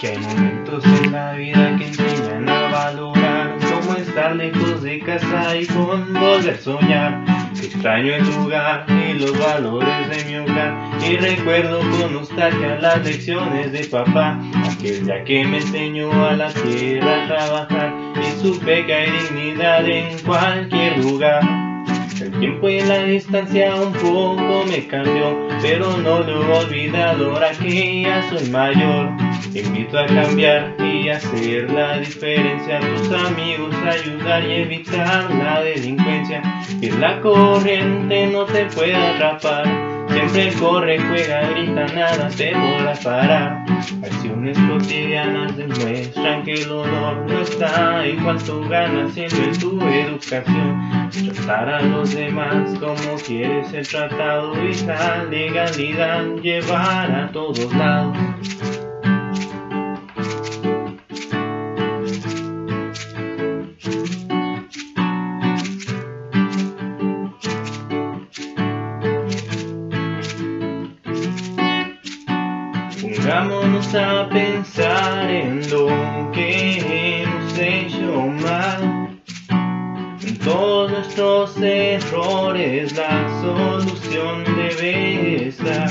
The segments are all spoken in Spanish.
Que hay momentos en la vida que enseñan a valorar cómo estar lejos de casa y con volver a soñar. Que extraño el lugar y los valores de mi hogar, y recuerdo con nostalgia las lecciones de papá, aquel día que me enseñó a la tierra a trabajar y supe que hay dignidad en cualquier lugar. El tiempo y la distancia un poco me cambió, pero no lo he olvidado ahora que ya soy mayor. Te invito a cambiar y hacer la diferencia, a tus amigos ayudar y evitar la delincuencia. Que la corriente no te pueda atrapar, siempre corre, juega, grita, nada te podrá parar. Acciones cotidianas demuestran que el honor no está en cuanto ganas, sino en tu educación. Tratar a los demás como quieres ser tratado y la legalidad llevar a todos lados. Pongámonos a pensar en lo que hemos hecho mal, en todos nuestros errores la solución debe estar.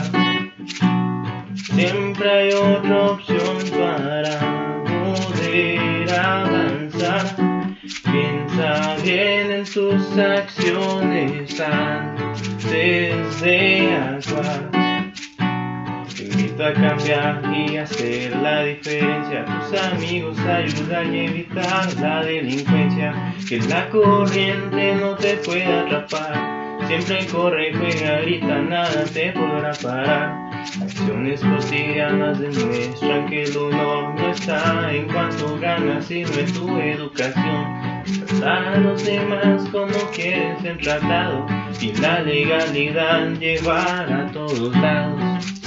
Siempre hay otra opción para poder avanzar. Piensa bien en tus acciones antes de actuar. Te invito a cambiar y hacer la diferencia, a tus amigos ayudar y evitar la delincuencia. Que la corriente no te pueda atrapar, siempre corre, juega, grita, nada te podrá parar. Acciones cotidianas demuestran que el honor no está en cuanto ganas, sino en tu educación. Tratar a los demás como quieres ser tratado y la legalidad llevar a todos lados.